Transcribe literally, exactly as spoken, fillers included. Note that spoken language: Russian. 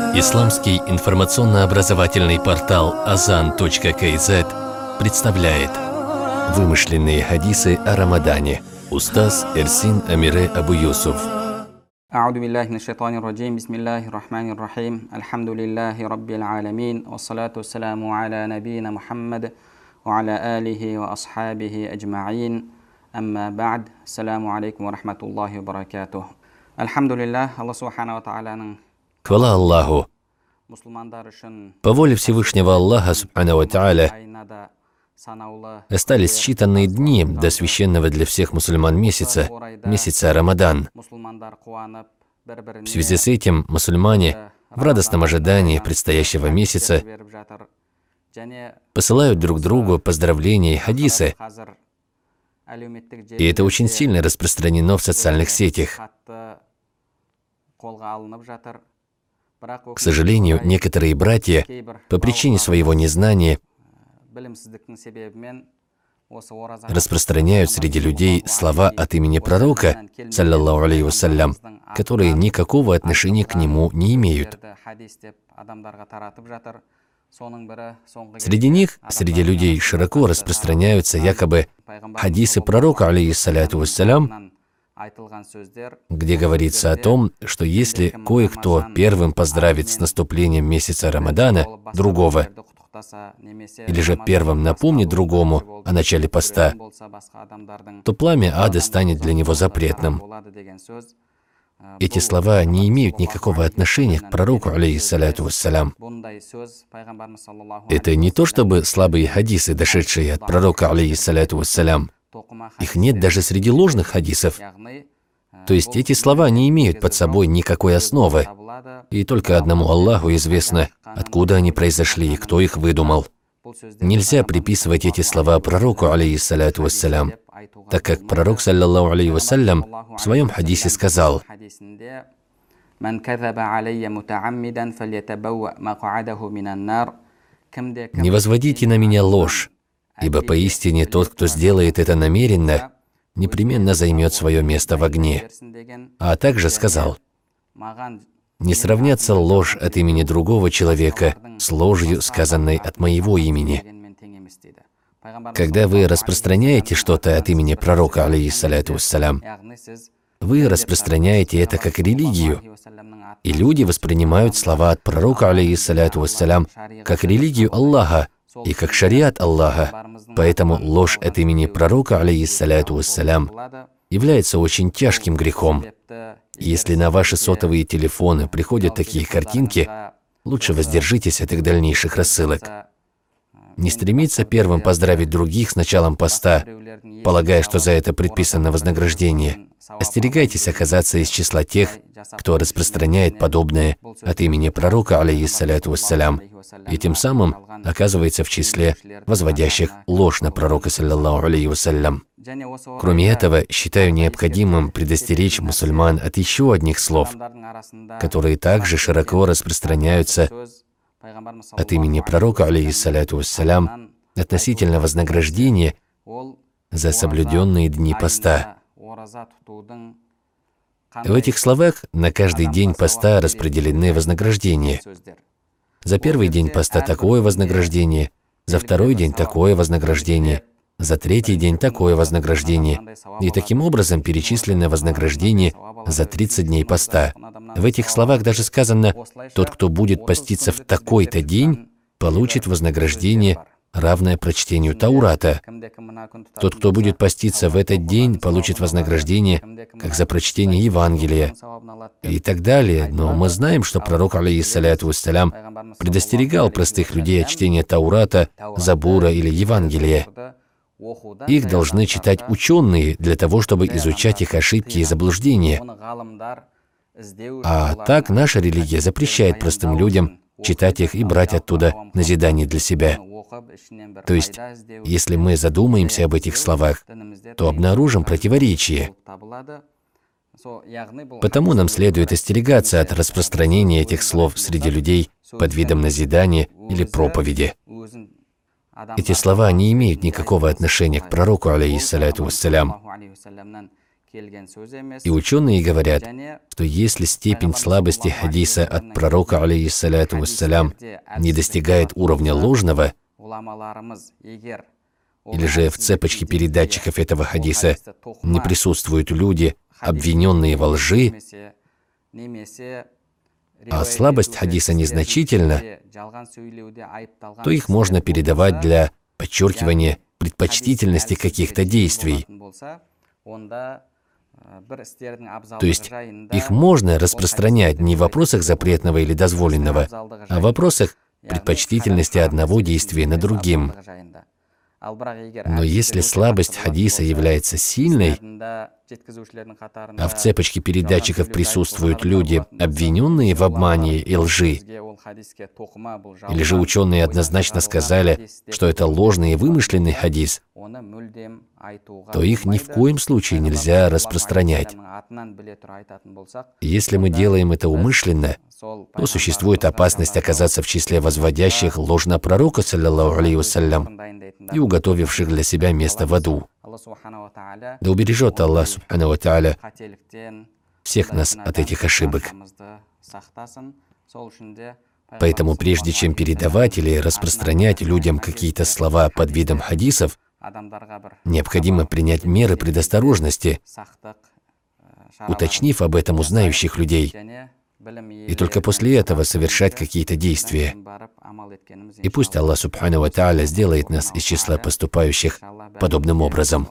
Исламский информационно-образовательный портал азан точка кей зет представляет вымышленные хадисы о Рамадане. Устаз Эрсин Амире Абу Юсуф. أعوذ بالله من الشيطان الرجيم بسم الله الرحمن الرحيم الحمد لله رب العالمين والصلاة والسلام على نبينا محمد وعلى آله وأصحابه أجمعين أما بعد السلام عليكم ورحمة الله وبركاته الحمد لله الله سبحانه وتعالى. Хвала Аллаху! По воле Всевышнего Аллаха Субхану ва Тааля остались считанные дни до священного для всех мусульман месяца, месяца Рамадан. В связи с этим мусульмане в радостном ожидании предстоящего месяца посылают друг другу поздравления и хадисы. И это очень сильно распространено в социальных сетях. К сожалению, некоторые братья по причине своего незнания распространяют среди людей слова от имени пророка, саллаллаху алейхи вассалям, которые никакого отношения к нему не имеют. Среди них, среди людей широко распространяются якобы хадисы пророка, алейхиссаляту вассалям, где говорится о том, что если кое-кто первым поздравит с наступлением месяца Рамадана другого, или же первым напомнит другому о начале поста, то пламя ада станет для него запретным. Эти слова не имеют никакого отношения к пророку, алейхиссаляту вассалям. Это не то чтобы слабые хадисы, дошедшие от пророка, алейхиссаляту вассалям. Их нет даже среди ложных хадисов. То есть эти слова не имеют под собой никакой основы. И только одному Аллаху известно, откуда они произошли и кто их выдумал. Нельзя приписывать эти слова пророку, алейхиссаляту вассалям, так как пророк, саллаллаху алейхи вассалям, в своем хадисе сказал: «Не возводите на меня ложь, ибо поистине тот, кто сделает это намеренно, непременно займет свое место в огне». А также сказал: «Не сравнятся ложь от имени другого человека с ложью, сказанной от моего имени». Когда вы распространяете что-то от имени пророка, алейхиссаляту вассалям, вы распространяете это как религию. И люди воспринимают слова от пророка, алейхиссаляту вассалям, как религию Аллаха и как шариат Аллаха. Поэтому ложь от имени пророка, алейхиссаляту вассалям, является очень тяжким грехом. Если на ваши сотовые телефоны приходят такие картинки, лучше воздержитесь от их дальнейших рассылок. Не стремиться первым поздравить других с началом поста, полагая, что за это предписано вознаграждение. Остерегайтесь оказаться из числа тех, кто распространяет подобное от имени пророка, алейхиссаляту вассалям, и тем самым оказывается в числе возводящих ложь на пророка, саллаллаху алейхи вассалям. Кроме этого, считаю необходимым предостеречь мусульман от еще одних слов, которые также широко распространяются от имени пророка, алейхиссаляту вассалям, относительно вознаграждения за соблюденные дни поста. В этих словах на каждый день поста распределены вознаграждения. За первый день поста такое вознаграждение, за второй день такое вознаграждение, за третий день такое вознаграждение. И таким образом перечислены вознаграждение за тридцать дней поста. В этих словах даже сказано: «Тот, кто будет поститься в такой-то день, получит вознаграждение, равное прочтению Таурата. Тот, кто будет поститься в этот день, получит вознаграждение, как за прочтение Евангелия», и так далее. Но мы знаем, что пророк, алейхиссаляту вассалям, предостерегал простых людей от чтения Таурата, Забура или Евангелия. Их должны читать ученые для того, чтобы изучать их ошибки и заблуждения. А так наша религия запрещает простым людям читать их и брать оттуда назидание для себя. То есть, если мы задумаемся об этих словах, то обнаружим противоречие. Потому нам следует остерегаться от распространения этих слов среди людей под видом назидания или проповеди. Эти слова не имеют никакого отношения к пророку, алейхиссаляту вассалям. И ученые говорят, что если степень слабости хадиса от пророка, алейхиссаляту вассалям, не достигает уровня ложного, или же в цепочке передатчиков этого хадиса не присутствуют люди, обвиненные во лжи, а слабость хадиса незначительна, то их можно передавать для подчеркивания предпочтительности каких-то действий. То есть их можно распространять не в вопросах запретного или дозволенного, а в вопросах предпочтительности одного действия над другим. Но если слабость хадиса является сильной, а в цепочке передатчиков присутствуют люди, обвиненные в обмане и лжи, или же ученые однозначно сказали, что это ложный и вымышленный хадис, то их ни в коем случае нельзя распространять. Если мы делаем это умышленно, то существует опасность оказаться в числе возводящих ложь на пророка, саллаллаху алейхи вассалям, и уготовивших для себя место в аду. Да убережет Аллах субхану ва тааля всех нас от этих ошибок. Поэтому прежде чем передавать или распространять людям какие-то слова под видом хадисов, необходимо принять меры предосторожности, уточнив об этом у знающих людей, и только после этого совершать какие-то действия. И пусть Аллах субхану ва тааля сделает нас из числа поступающих подобным образом.